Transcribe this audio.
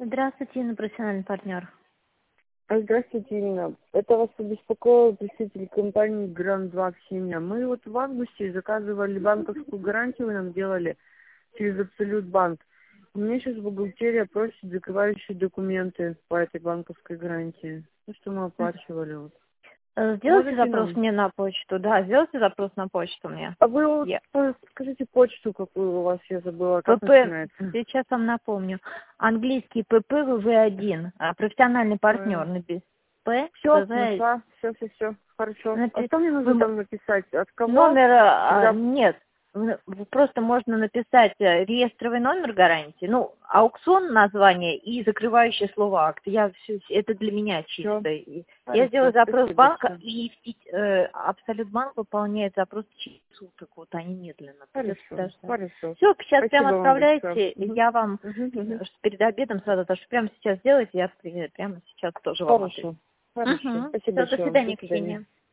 Здравствуйте, Инна, профессиональный партнер. Здравствуйте, Ирина. Это вас побеспокоил представитель компании Гранд-2 Ксения. Мы вот в августе заказывали банковскую гарантию, вы нам делали через Абсолют Банк. Мне сейчас бухгалтерия просит закрывающие документы по этой банковской гарантии. То, что мы оплачивали. Вот. Сделайте Можете запрос нам? мне на почту. Да, сделайте запрос на почту мне. А вы вот Я. скажите почту, какую у вас, я забыла, как ПП, начинается? сейчас вам напомню. Английский ПП ВВ1, профессиональный партнер. П, Все, ВВ. нашла, все, хорошо. А что мне нужно там написать? От кого? Номер Когда... нет. Просто можно написать реестровый номер гарантии, аукцион название и закрывающее слово акт. Это для меня чисто. Я сделаю запрос Спасибо, банка, всё. и Абсолют Банк выполняет запрос через суток. Вот они медленно. Хорошо. Все, сейчас прямо Спасибо вам большое. отправляйте. Я вам перед обедом сразу, так что прямо сейчас сделайте, я прямо сейчас тоже вам отвечу. Хорошо. Все, Спасибо до большое. До свидания, свидания. Ксения.